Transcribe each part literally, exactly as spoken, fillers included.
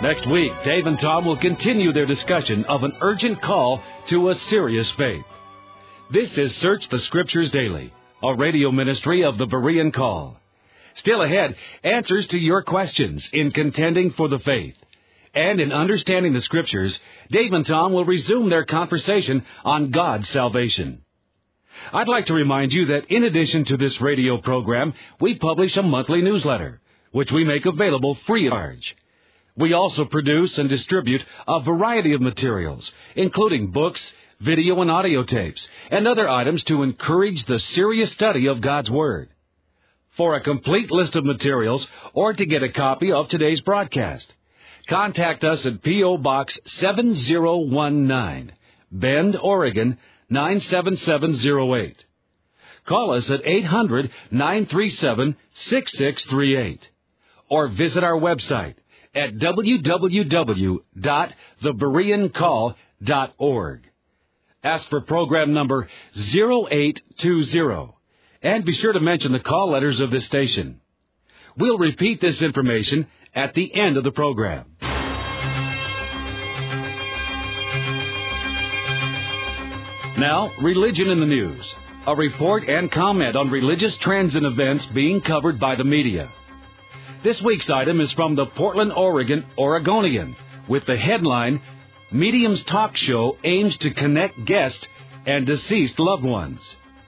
Next week, Dave and Tom will continue their discussion of an urgent call to a serious faith. This is Search the Scriptures Daily, a radio ministry of the Berean Call. Still ahead, answers to your questions in contending for the faith. And in understanding the Scriptures, Dave and Tom will resume their conversation on God's salvation. I'd like to remind you that in addition to this radio program, we publish a monthly newsletter, which we make available free of charge. We also produce and distribute a variety of materials, including books, video and audio tapes, and other items to encourage the serious study of God's Word. For a complete list of materials or to get a copy of today's broadcast, contact us at P O. Box seven zero one nine, Bend, Oregon, nine seven seven zero eight. Call us at eight hundred, nine three seven, six six three eight. Or visit our website at w w w dot the berean call dot org. Ask for program number zero eight two zero. And be sure to mention the call letters of this station. We'll repeat this information at the end of the program. Now, Religion in the News. A report and comment on religious trends and events being covered by the media. This week's item is from the Portland, Oregon Oregonian, with the headline, Medium's Talk Show Aims to Connect Guests and Deceased Loved Ones.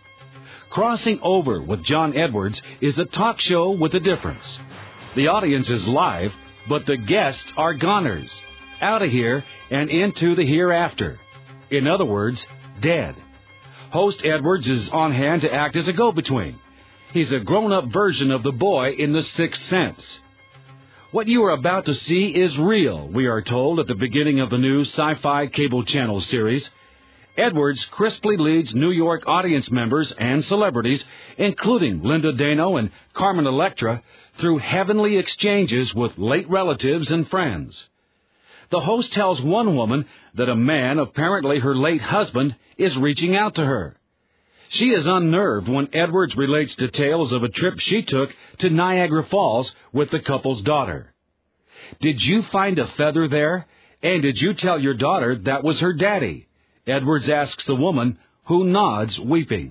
Crossing Over with John Edwards is a talk show with a difference. The audience is live, but the guests are goners, out of here and into the hereafter. In other words, dead. Host Edwards is on hand to act as a go-between. He's a grown-up version of the boy in The Sixth Sense. What you are about to see is real, we are told at the beginning of the new Sci-Fi Cable Channel series. Edwards crisply leads New York audience members and celebrities, including Linda Dano and Carmen Electra, through heavenly exchanges with late relatives and friends. The host tells one woman that a man, apparently her late husband, is reaching out to her. She is unnerved when Edwards relates details of a trip she took to Niagara Falls with the couple's daughter. Did you find a feather there? And did you tell your daughter that was her daddy? Edwards asks the woman, who nods, weeping.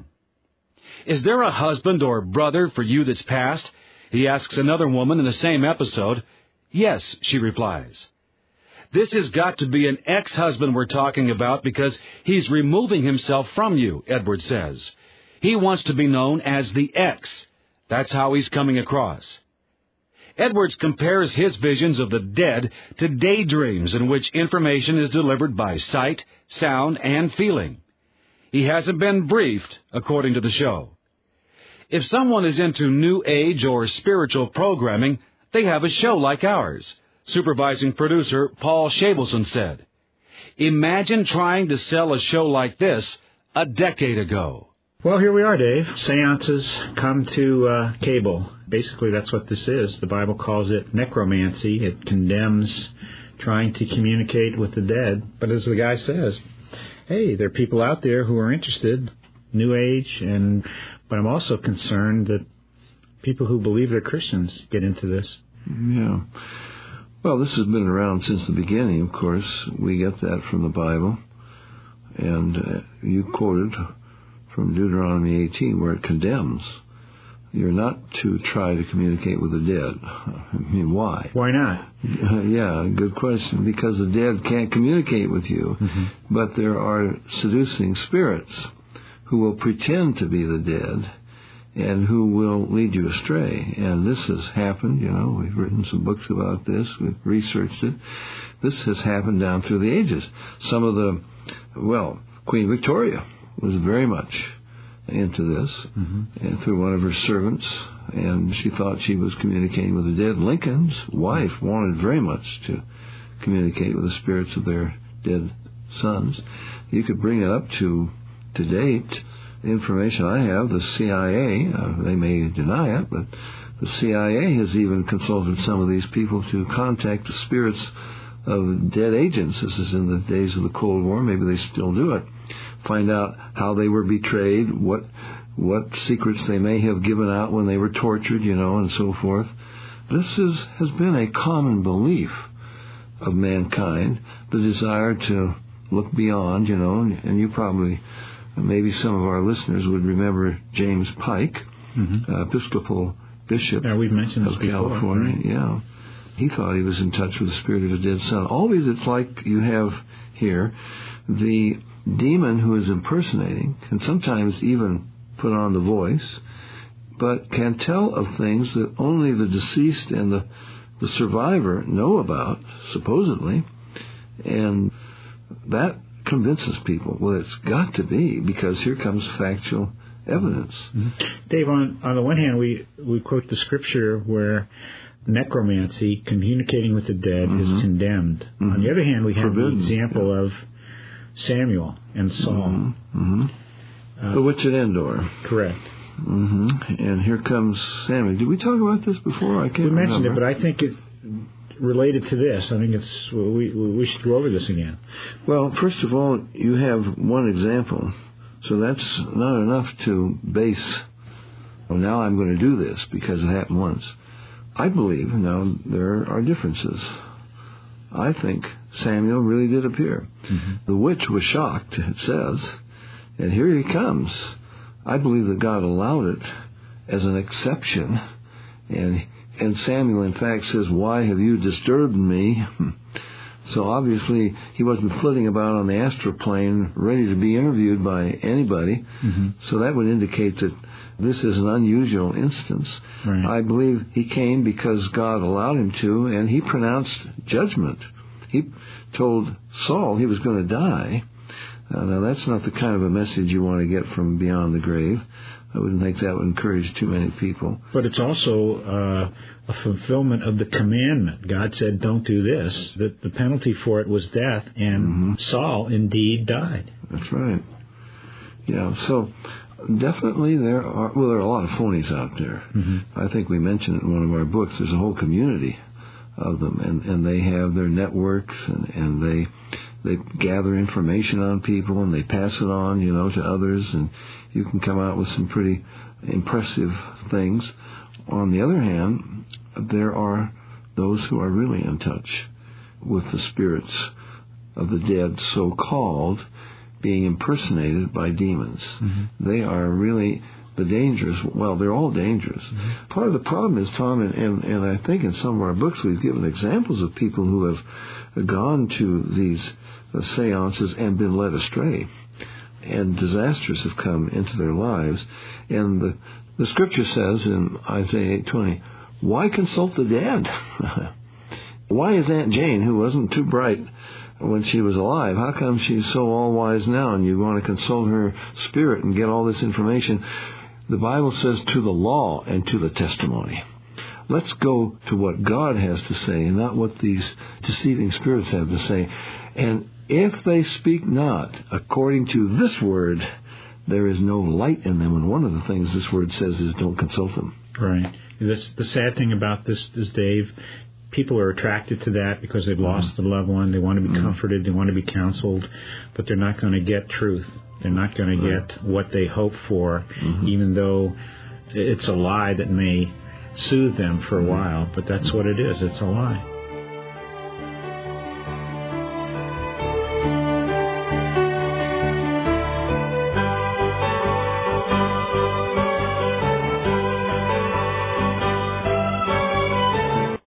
Is there a husband or brother for you that's passed? He asks another woman in the same episode. Yes, she replies. This has got to be an ex-husband we're talking about because he's removing himself from you, Edwards says. He wants to be known as the ex. That's how he's coming across. Edwards compares his visions of the dead to daydreams in which information is delivered by sight, sound, and feeling. He hasn't been briefed, according to the show. If someone is into New Age or spiritual programming, they have a show like ours, supervising producer Paul Shabelson said. Imagine trying to sell a show like this a decade ago. Well, here we are, Dave. Seances come to uh, cable. Basically, that's what this is. The Bible calls it necromancy. It condemns trying to communicate with the dead. But as the guy says, hey, there are people out there who are interested, New Age, and but I'm also concerned that people who believe they're Christians get into this. Yeah. Well, this has been around since the beginning, of course. We get that from the Bible. And uh, you quoted from Deuteronomy eighteen, where it condemns. You're not to try to communicate with the dead. I mean, why? Why not? Uh, yeah, good question. Because the dead can't communicate with you. Mm-hmm. But there are seducing spirits who will pretend to be the dead and who will lead you astray. And this has happened, you know, we've written some books about this, we've researched it. This has happened down through the ages. Some of the, well, Queen Victoria was very much into this, mm-hmm. and through one of her servants, and she thought she was communicating with the dead. Lincoln's wife wanted very much to communicate with the spirits of their dead sons. You could bring it up to, to date, the information I have, the C I A, uh, they may deny it, but the C I A has even consulted some of these people to contact the spirits of dead agents. This is in the days of the Cold War. Maybe they still do it. Find out how they were betrayed, what what secrets they may have given out when they were tortured, you know, and so forth. This is, has been a common belief of mankind, the desire to look beyond, you know, and, and you probably, maybe some of our listeners would remember James Pike, mm-hmm. uh, Episcopal Bishop yeah, we've mentioned this of before, California. Right? Yeah, he thought he was in touch with the spirit of his dead son. Always, it's like you have here the demon who is impersonating, and sometimes even put on the voice, but can tell of things that only the deceased and the, the survivor know about, supposedly, and that convinces people, well, it's got to be, because here comes factual evidence. Mm-hmm. Dave, on, on the one hand, we, we quote the scripture where necromancy, communicating with the dead, mm-hmm. is condemned. Mm-hmm. On the other hand, we have Forbidden. the example yeah. of Samuel and Saul. Mm-hmm. Mm-hmm. Uh, the witch at Endor. Correct. Mm-hmm. And here comes Samuel. Did we talk about this before? I can't We mentioned remember. it, but I think it related to this. I think it's we we should go over this again. Well, first of all, you have one example, so that's not enough to base, well, now I'm going to do this because it happened once. I believe, now, there are differences. I think Samuel really did appear. Mm-hmm. The witch was shocked, it says, and here he comes. I believe that God allowed it as an exception, and and Samuel, in fact, says, "Why have you disturbed me?" So obviously he wasn't flitting about on the astral plane ready to be interviewed by anybody. Mm-hmm. So that would indicate that this is an unusual instance. Right. I believe he came because God allowed him to, and he pronounced judgment. He told Saul he was going to die. Uh, now, that's not the kind of a message you want to get from beyond the grave. I wouldn't think that would encourage too many people. But it's also uh, a fulfillment of the commandment. God said, don't do this. The, the penalty for it was death, and mm-hmm. Saul indeed died. That's right. Yeah, so definitely there are, well, there are a lot of phonies out there. Mm-hmm. I think we mentioned it in one of our books. There's a whole community of them, and, and they have their networks, and, and they... They gather information on people, and they pass it on, you know, to others, and you can come out with some pretty impressive things. On the other hand, there are those who are really in touch with the spirits of the dead, so-called, being impersonated by demons. Mm-hmm. They are really the dangerous. Well, they're all dangerous. Mm-hmm. Part of the problem is, Tom, and, and, and I think in some of our books we've given examples of people who have gone to these uh, seances and been led astray, and disasters have come into their lives. And the, the scripture says in Isaiah eight twenty, why consult the dead? Why is Aunt Jane, who wasn't too bright when she was alive, how come she's so all-wise now, and you want to consult her spirit and get all this information? The Bible says to the law and to the testimony. Let's go to what God has to say and not what these deceiving spirits have to say. And if they speak not according to this word, there is no light in them. And one of the things this word says is don't consult them. Right. This, the sad thing about this is, Dave, people are attracted to that because they've lost mm-hmm. a loved one. They want to be mm-hmm. comforted. They want to be counseled. But they're not going to get truth. They're not going to right. get what they hope for, mm-hmm. even though it's a lie that may soothe them for a while. But that's what it is. It's a lie.